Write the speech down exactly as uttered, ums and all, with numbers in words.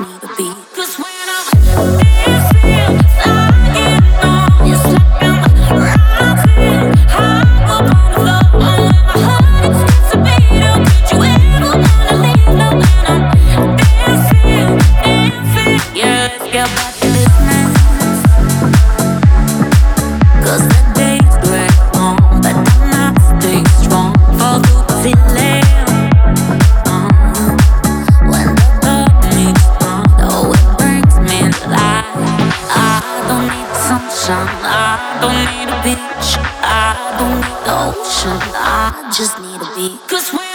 need a beat. 'Cause when I'm dancing, flying on, it's like I'm rising high up on the floor. Oh, my heart it skips a beat. Oh, could you ever wanna leave? No, when I'm dancing, dancing. Yeah, let's get back to business. 'Cause the days drag on, but the nights stay strong. Fall through the feeling. I don't need a beach, I don't need the ocean, I just need a beat. 'Cause when